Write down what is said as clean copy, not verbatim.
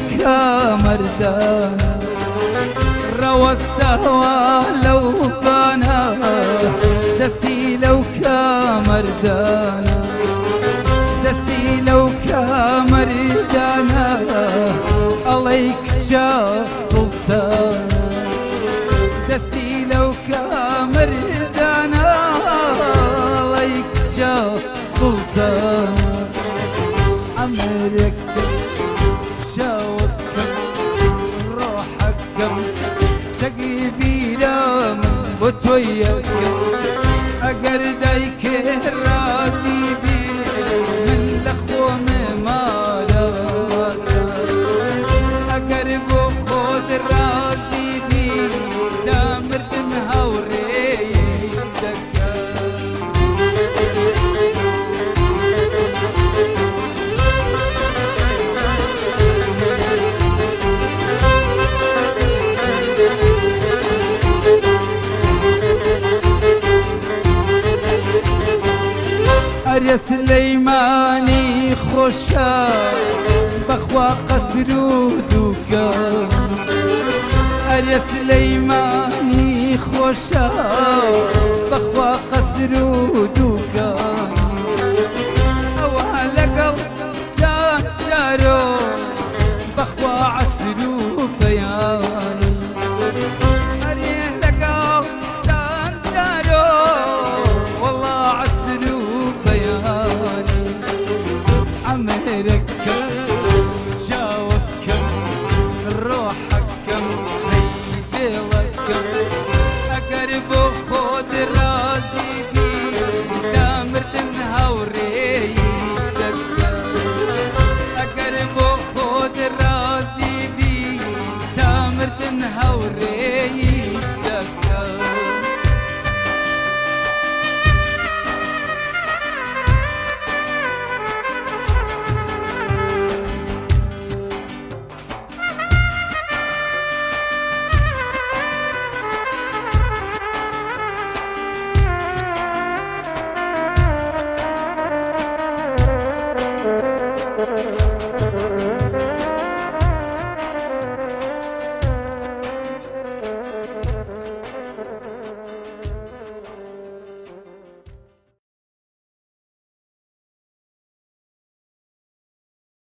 كمردانا روستهوا لو بانا دستي لو كمردانا دستي لو كمردانا عليك جا سلطانا دستي لو كمردانا عليك جا سلطانا عمرك شاوك روحك تقبيله من بطويك أقرديك الرازي بي من لخوم مالك أقرب خود الرازي بي تامر دنها وريدك أريا سليماني خوشا بخوا قصر ودوكا أريا سليماني خوشا بخوا قصر ودوكا